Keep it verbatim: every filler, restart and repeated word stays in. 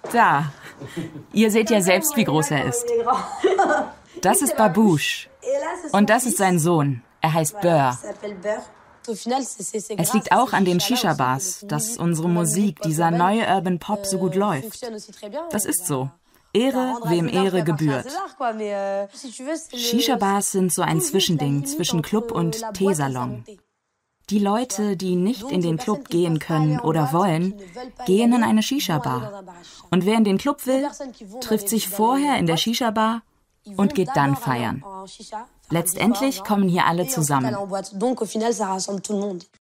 Da. Ihr seht ja selbst, wie groß er ist. Das ist Babouche. Und das ist sein Sohn. Er heißt Beurre. Es liegt auch an den Shisha-Bars, dass unsere Musik, dieser neue Urban Pop, so gut läuft. Das ist so. Ehre, wem Ehre gebührt. Shisha-Bars sind so ein Zwischending zwischen Club und Teesalon. Die Leute, die nicht in den Club gehen können oder wollen, gehen in eine Shisha-Bar. Und wer in den Club will, trifft sich vorher in der Shisha-Bar und geht dann feiern. Letztendlich kommen hier alle zusammen.